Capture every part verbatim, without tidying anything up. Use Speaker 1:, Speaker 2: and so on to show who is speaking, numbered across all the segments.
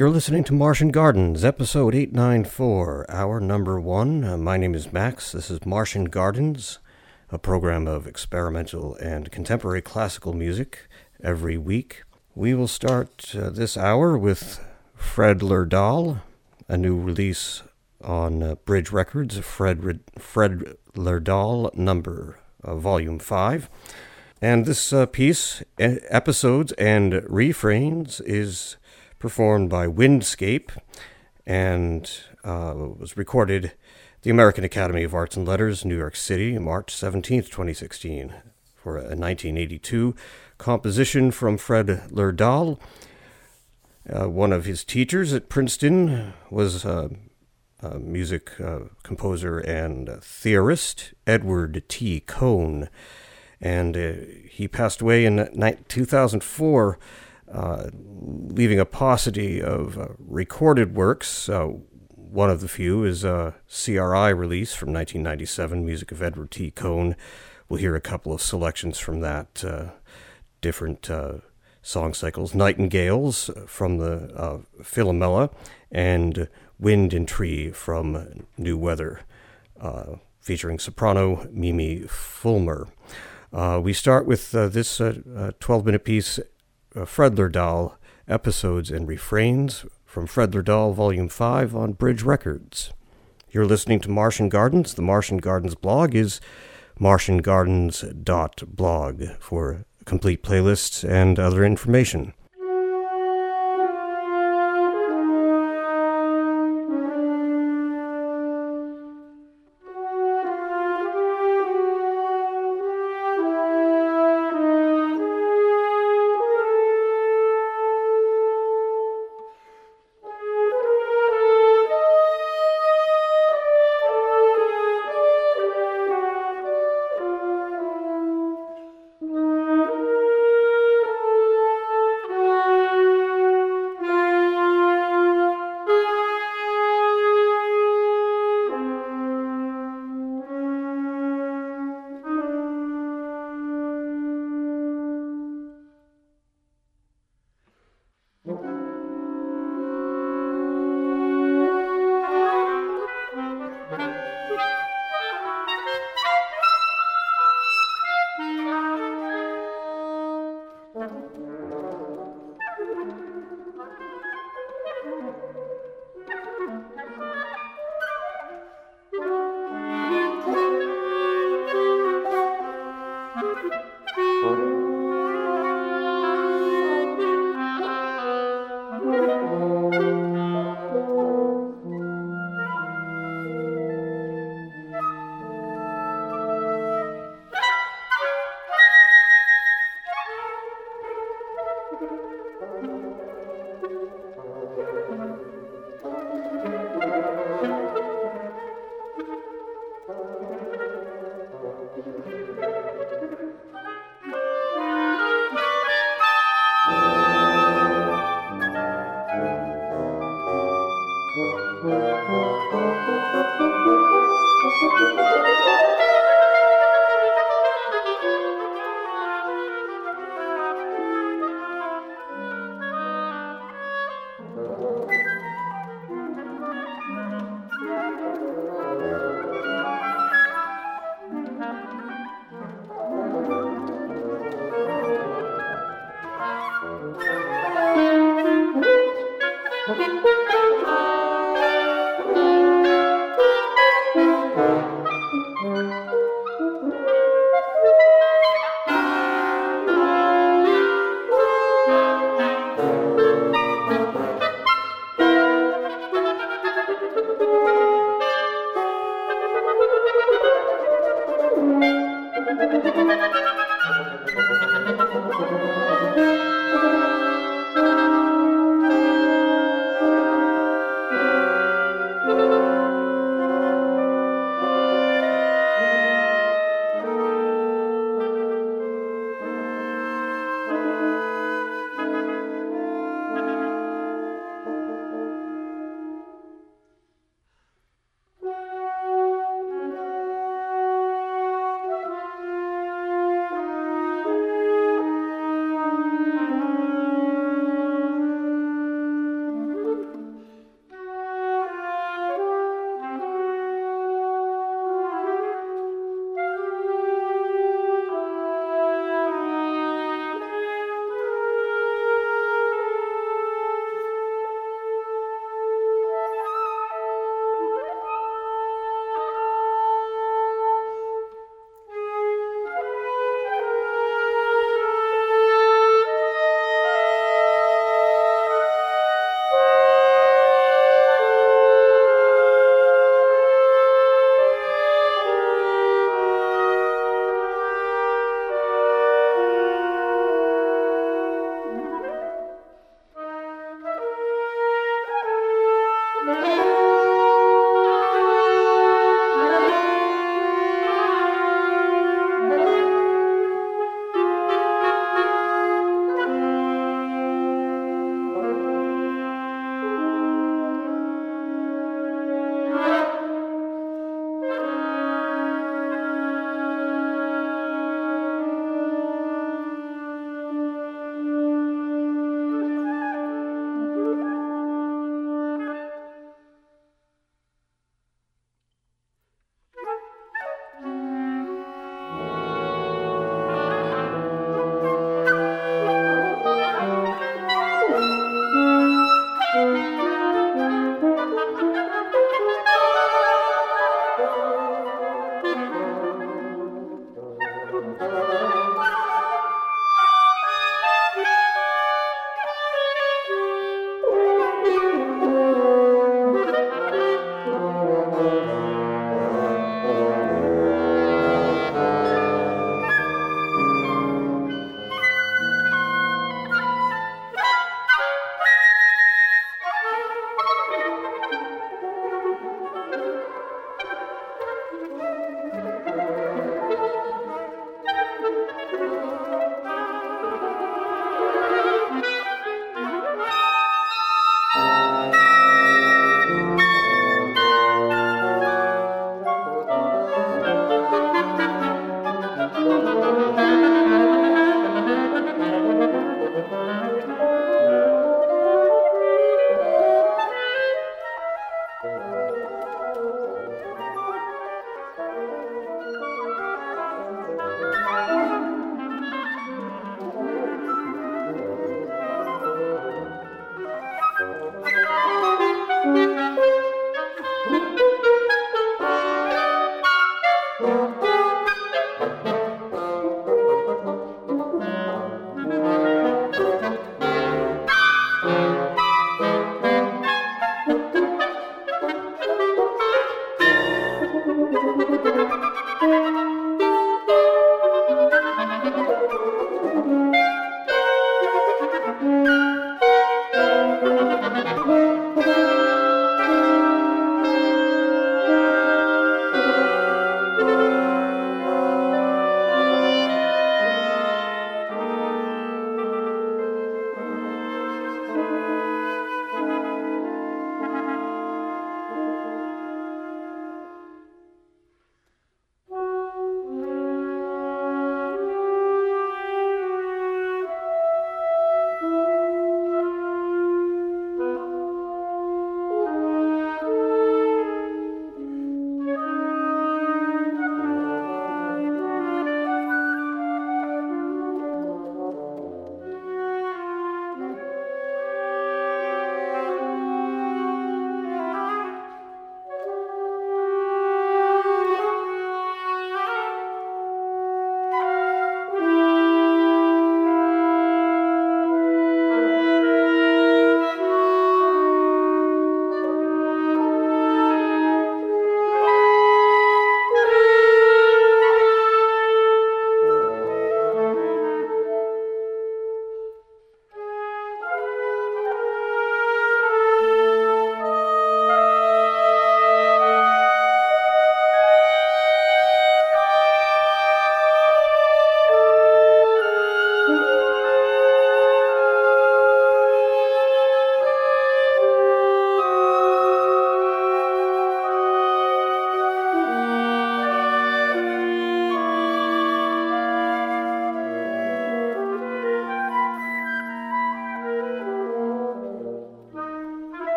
Speaker 1: You're listening to Martian Gardens, episode eight ninety-four, hour number one. Uh, my name is Max. This is Martian Gardens, a program of experimental and contemporary classical music every week. We will start uh, this hour with Fred Lerdahl, a new release on uh, Bridge Records, Fred, Red- Fred Lerdahl number, uh, volume five. And this uh, piece, e- episodes and refrains, is performed by Windscape and uh, was recorded at the American Academy of Arts and Letters, New York City, March seventeenth, twenty sixteen, for a nineteen eighty-two composition from Fred Lerdahl. Uh, one of his teachers at Princeton was uh, a music uh, composer and theorist, Edward T. Cohn, and uh, he passed away in two thousand four, Uh, leaving a paucity of uh, recorded works. Uh, one of the few is a C R I release from nineteen ninety-seven, music of Edward T. Cohn. We'll hear a couple of selections from that, uh, different uh, song cycles. Nightingales from the uh, Philomela, and Wind and Tree from New Weather, uh, featuring soprano Mimi Fulmer. Uh, we start with uh, this uh, twelve-minute piece, Uh, Fred Lerdahl, Episodes and Refrains, from Fred Lerdahl, Volume five on Bridge Records. You're listening to Martian Gardens. The Martian Gardens blog is martian gardens dot blog for complete playlists and other information.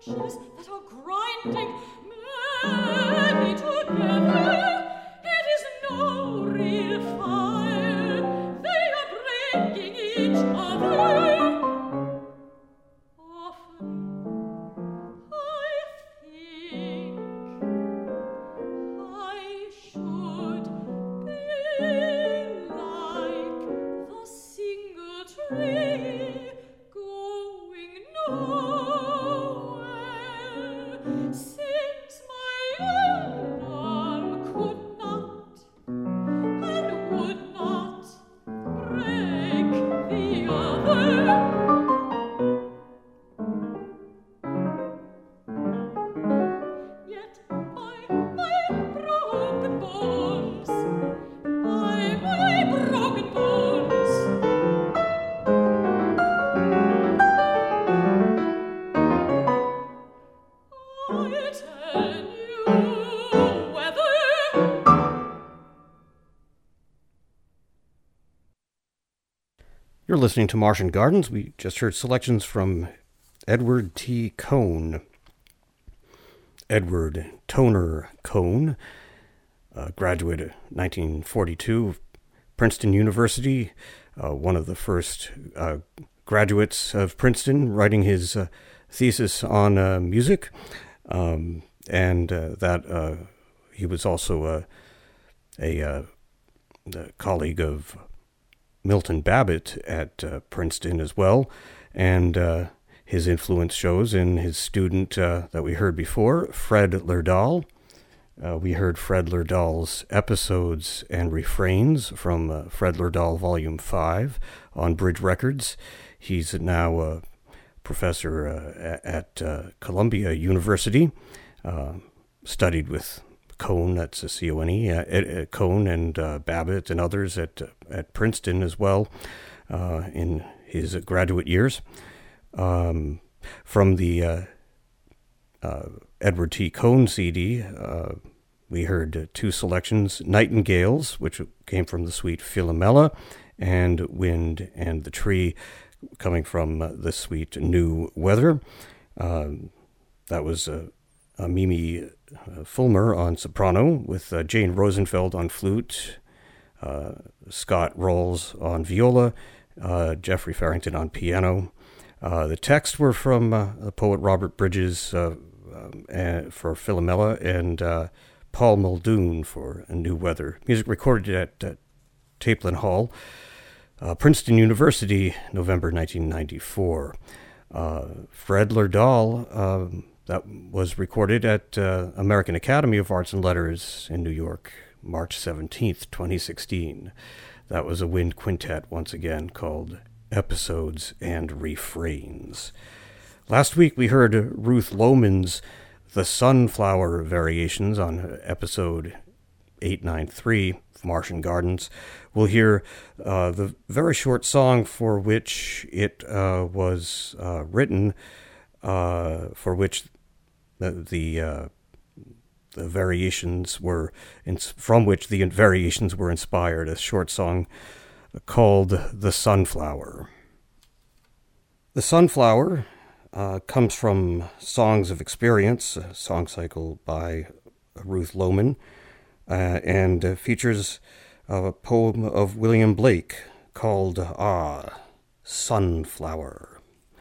Speaker 2: branches that are grinding many together. It is no real fire, they are breaking each other. Often I think I should be like the single tree going nowhere, since my own arm could not and would not break the other. Yet by my broken bones, by my broken bones, I tell you whether.
Speaker 1: You're listening to Martian Gardens. We just heard selections from Edward T. Cohn. Edward Toner Cohn, a graduate of nineteen forty-two, Princeton University, uh, one of the first uh, graduates of Princeton, writing his uh, thesis on uh, music, um, and uh, that uh, he was also a, a, uh, a colleague of Milton Babbitt at uh, Princeton as well, and uh, his influence shows in his student uh, that we heard before, Fred Lerdahl. Uh, we heard Fred Lerdahl's Episodes and Refrains from uh, Fred Lerdahl Volume five on Bridge Records. He's now a professor uh, at uh, Columbia University, uh, studied with Cohn, that's a C O N E, uh, uh, Cohn and uh, Babbitt and others at, uh, at Princeton as well uh, in his graduate years. Um, from the uh, uh, Edward T. Cohn C D, uh, we heard uh, two selections, Nightingales, which came from the suite Philomela, and Wind and the Tree, coming from uh, the suite New Weather. Um, that was uh, uh, Mimi uh, Fulmer on soprano, with uh, Jane Rosenfeld on flute, uh, Scott Rawls on viola, uh, Jeffrey Farrington on piano. Uh, the texts were from uh, the poet Robert Bridges uh, um, and for Philomela, and uh, Paul Muldoon for A New Weather. Music recorded at uh, Taplin Hall, uh, Princeton University, November nineteen ninety-four. Uh, Fred Lerdahl, um, that was recorded at uh, American Academy of Arts and Letters in New York, March seventeenth, twenty sixteen. That was a wind quintet, once again, called Episodes and Refrains. Last week we heard Ruth Lohmann's The Sunflower Variations on episode eight ninety-three of Martian Gardens. We'll hear uh, the very short song for which it uh, was uh, written, uh, for which the the, uh, the variations were, in, from which the variations were inspired. A short song called The Sunflower. The Sunflower uh, comes from Songs of Experience, a song cycle by Ruth Lohmann, uh, and uh, features a poem of William Blake called Ah, Sunflower.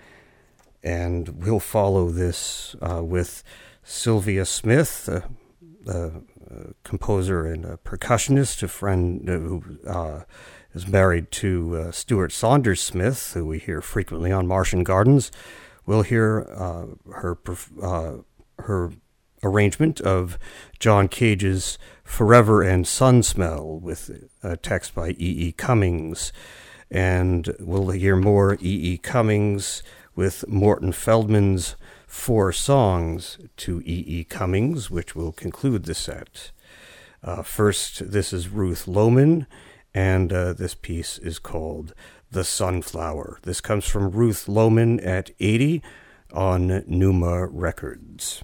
Speaker 1: And we'll follow this uh, with Sylvia Smith, uh, the uh, composer and a percussionist, a friend uh, who uh, is married to uh, Stuart Saunders Smith, who we hear frequently on Martian Gardens. We'll hear uh, her uh, her arrangement of John Cage's Forever and Sun Smell, with a text by E E. Cummings. And we'll hear more E E. Cummings with Morton Feldman's Four Songs to E E. Cummings, which will conclude the set. Uh, first, this is Ruth Lohmann, and uh, this piece is called The Sunflower. This comes from Ruth Lohmann at eighty on Numa Records.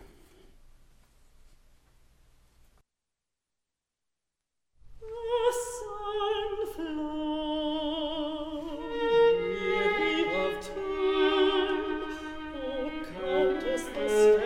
Speaker 2: The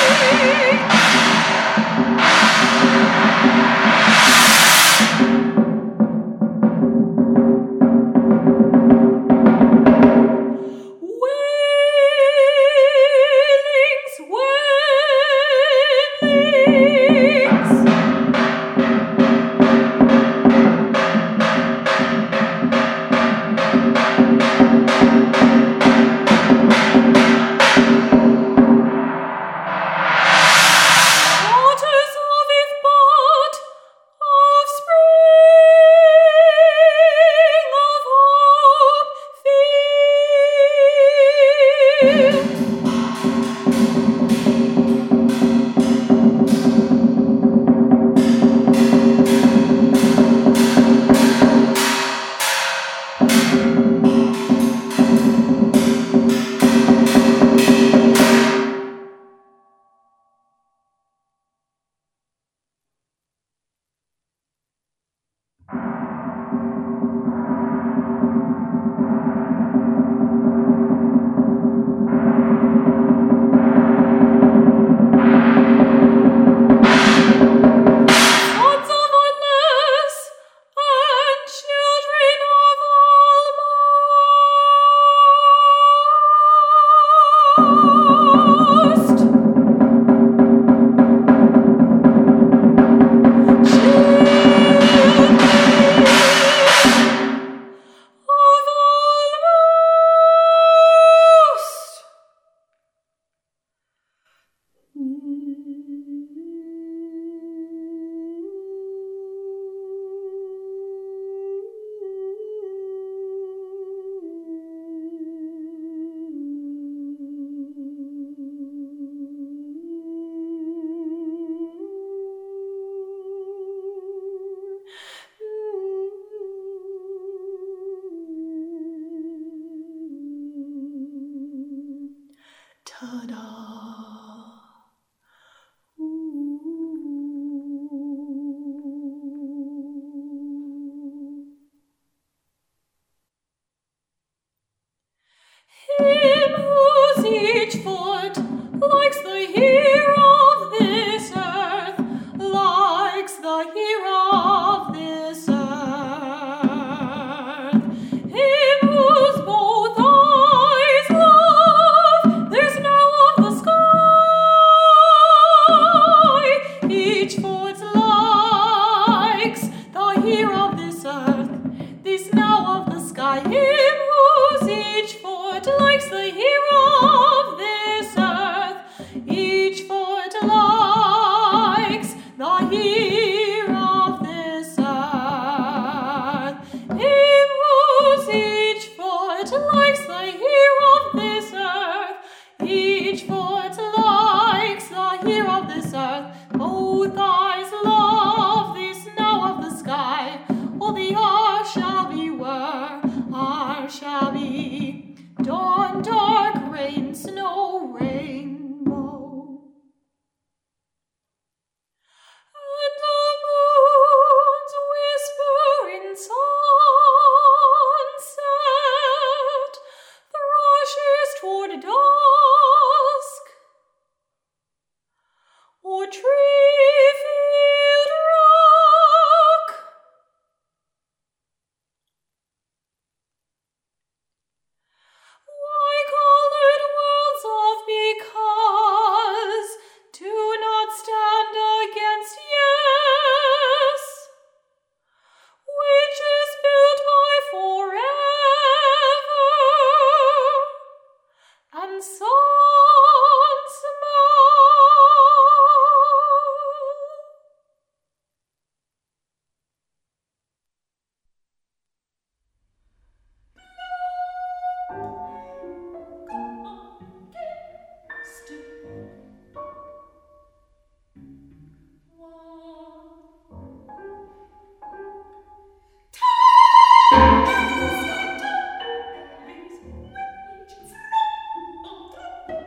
Speaker 2: Thank you.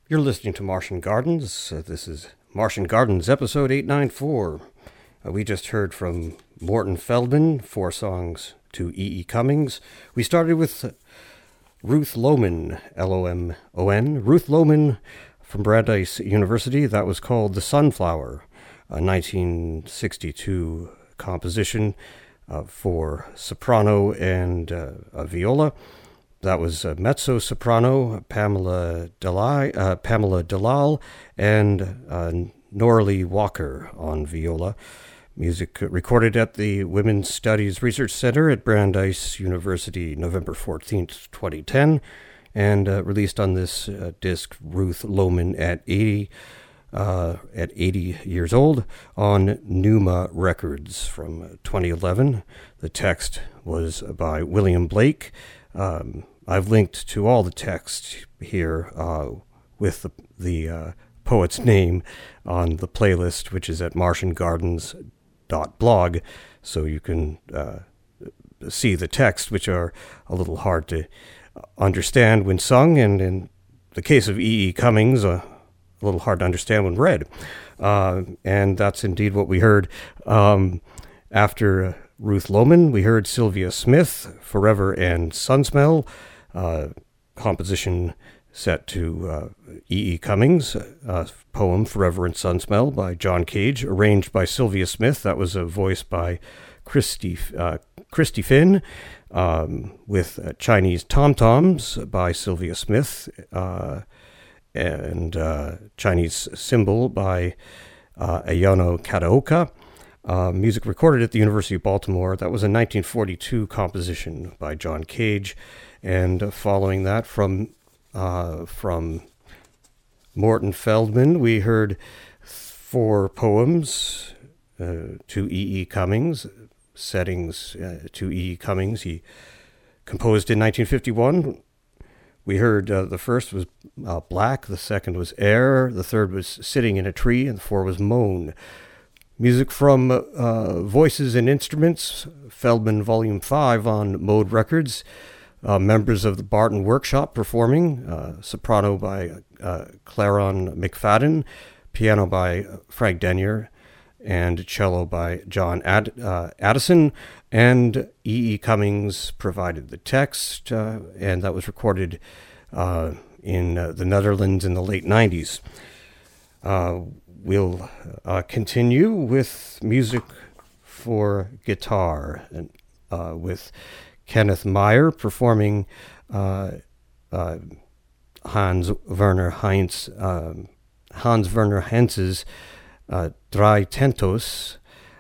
Speaker 1: You're listening to Martian Gardens. Uh, this is Martian Gardens, episode eight ninety-four. Uh, we just heard from Morton Feldman, four songs to E E. Cummings. We started with uh, Ruth Loman, L O M O N. Ruth Loman from Brandeis University. That was called The Sunflower, a nineteen sixty-two composition uh, for soprano and uh, a viola. That was uh, mezzo-soprano Pamela Delay, uh, Pamela Dalal, and uh, Norley Walker on viola. Music recorded at the Women's Studies Research Center at Brandeis University, November fourteenth, twenty ten, and uh, released on this uh, disc, Ruth Loman at eighty, uh, at eighty years old, on Numa Records from twenty eleven. The text was by William Blake. Um, I've linked to all the text here uh, with the, the uh, poet's name on the playlist, which is at martian gardens dot blog, so you can uh, see the text, which are a little hard to understand when sung, and in the case of E E. Cummings, uh, a little hard to understand when read. Uh, and that's indeed what we heard. Um, after Ruth Loman, we heard Sylvia Smith, Forever and Sunsmell, uh, composition set to uh, E E. Cummings, uh, poem Forever and Sunsmell by John Cage, arranged by Sylvia Smith. That was a voice by Christy, uh, Christy Finn, um, with uh, Chinese tom-toms by Sylvia Smith, uh, and uh, Chinese cymbal by uh, Ayano Kataoka. Uh, music recorded at the University of Baltimore. That was a nineteen forty-two composition by John Cage. And uh, following that, from uh, from Morton Feldman, we heard four poems uh, to E E. Cummings, settings uh, to E E. Cummings. He composed in nineteen fifty-one. We heard uh, the first was uh, Black, the second was Air, the third was Sitting in a Tree, and the fourth was Moan. Music from uh, Voices and Instruments, Feldman Volume five on Mode Records. Uh, members of the Barton Workshop performing, uh, soprano by uh, Claron McFadden, piano by Frank Denyer, and cello by John Ad- uh, Addison, and E E. Cummings provided the text, uh, and that was recorded uh, in uh, the Netherlands in the late nineties. Uh, we'll uh, continue with music for guitar, and uh, with Kenneth Meyer performing uh, uh, Hans Werner Heinz, um, Hans Werner Heinz's uh, Drei Tentos,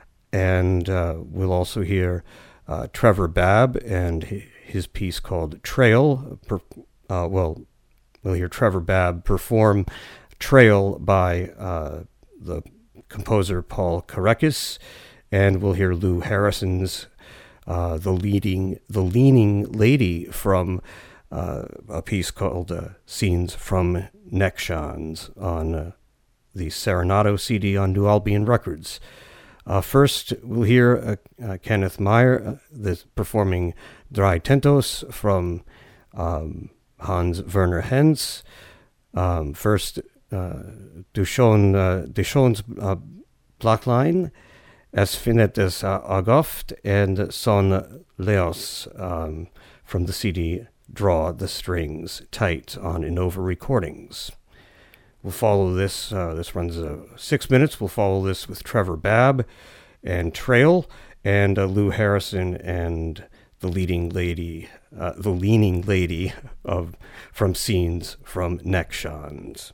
Speaker 1: and uh, we'll also hear uh, Trevor Babb and his piece called Trail. Per, uh, well, we'll hear Trevor Babb perform Trail by uh, the composer Paul Karekis, and we'll hear Lou Harrison's Uh, the leading, the leaning lady from uh, a piece called uh, "Scenes from Nekshans" on uh, the Serenado C D on New Albion Records. Uh, first, we'll hear uh, uh, Kenneth Meyer uh, this, performing "Drei Tentos" from um, Hans Werner Henze. Um, first, uh, Du schon, uh, Du schon's uh, Blackline. Es findet es uh, Agoft, and Son Leos um, from the C D Draw the Strings Tight on Innova Recordings. We'll follow this, uh, this runs uh, six minutes, we'll follow this with Trevor Babb and Trail, and uh, Lou Harrison and the leading lady, uh, the leaning lady of from Scenes from Nekshans.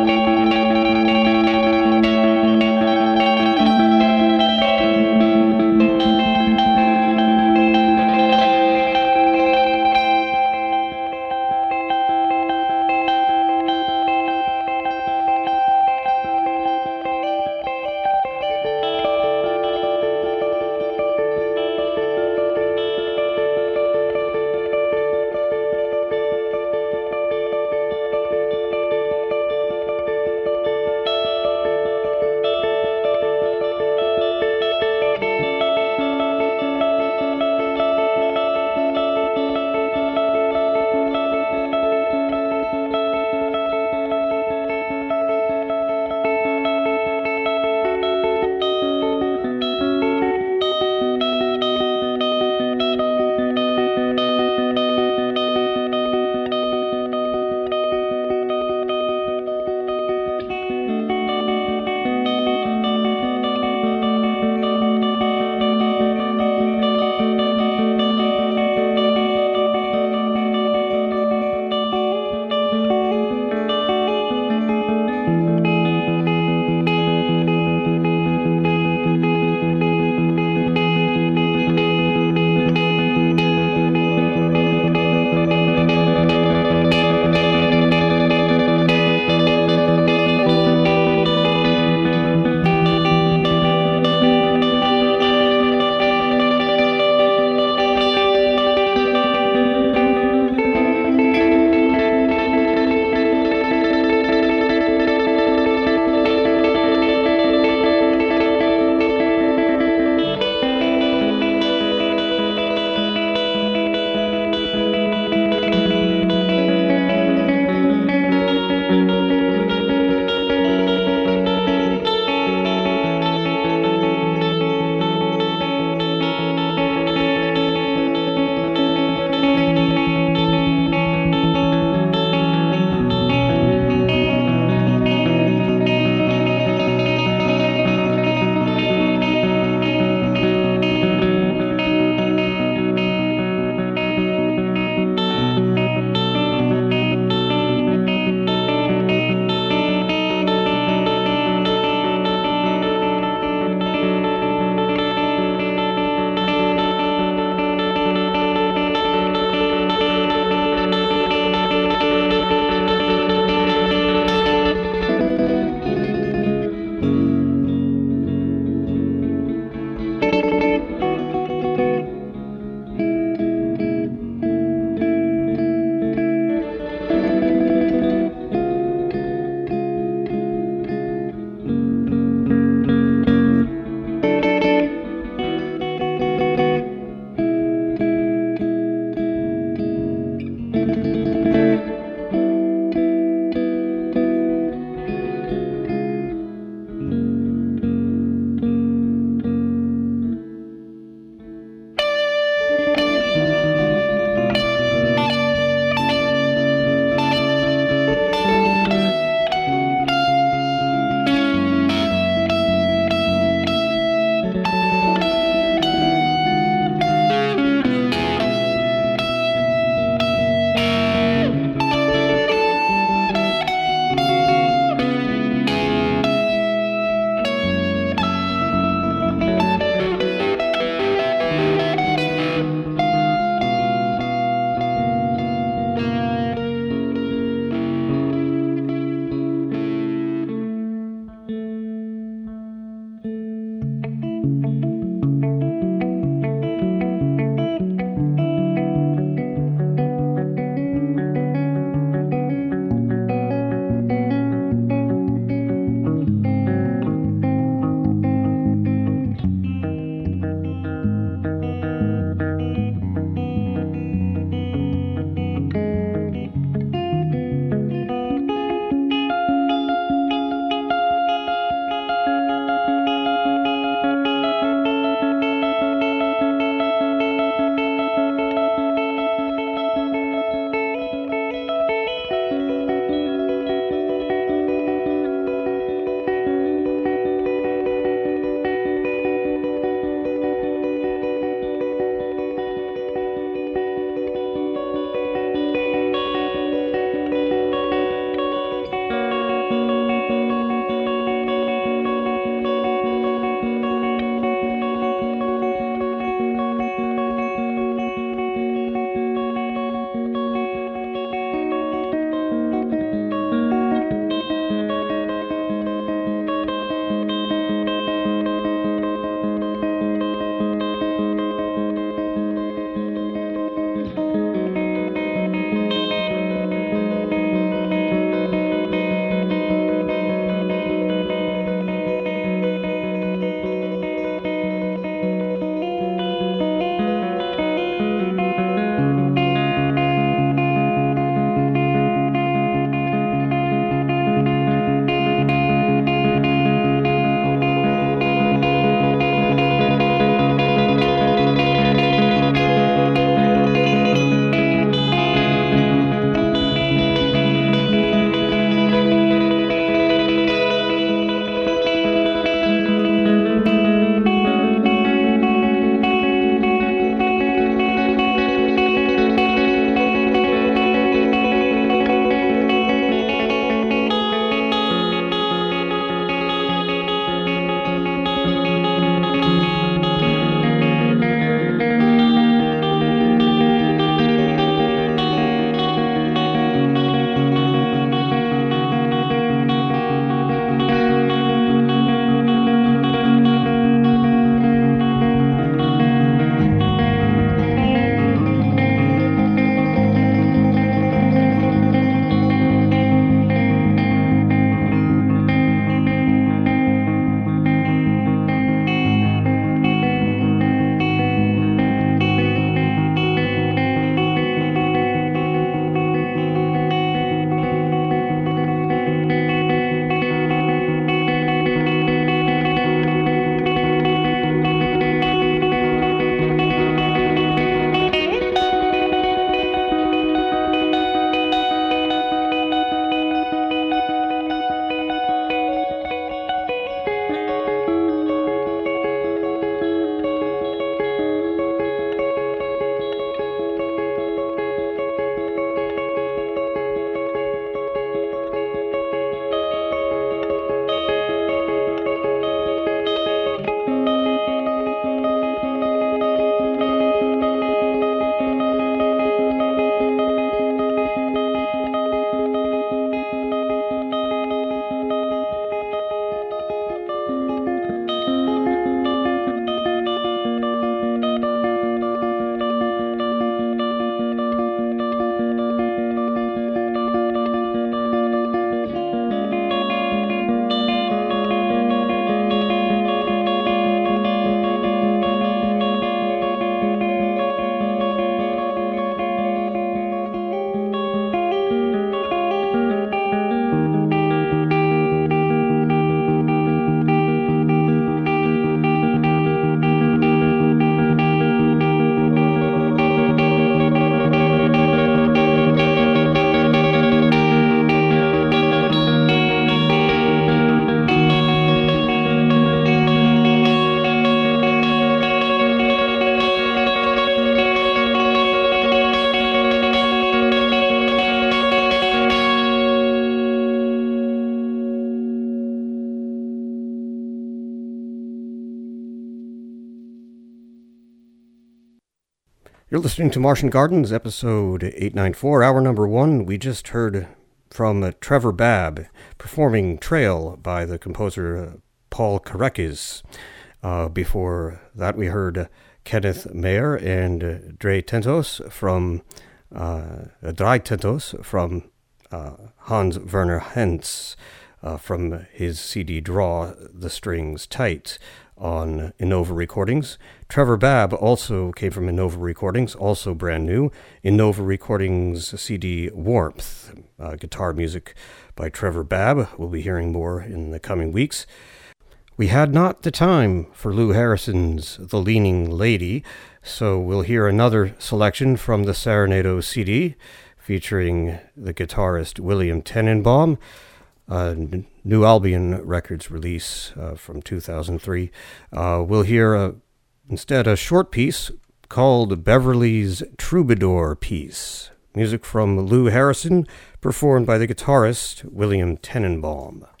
Speaker 1: You're listening to Martian Gardens, episode eight ninety-four, hour number one. We just heard from uh, Trevor Babb performing Trail by the composer uh, Paul Karekis. Uh, before that, we heard uh, Kenneth Mayer and uh, Dre Tentos from uh, Drei Tentos from uh, Hans Werner Henze uh, from his C D Draw the Strings Tight on Innova Recordings. Trevor Babb also came from Innova Recordings, also brand new. Innova Recordings C D Warmth, uh, guitar music by Trevor Babb. We'll be hearing more in the coming weeks. We had not the time for Lou Harrison's The Leaning Lady, so we'll hear another selection from the Serenado C D featuring the guitarist William Tenenbaum. Uh, New Albion Records release uh, from two thousand three. Uh, we'll hear uh, instead a short piece called Beverly's Troubadour Piece. Music from Lou Harrison, performed by the guitarist William Tenenbaum.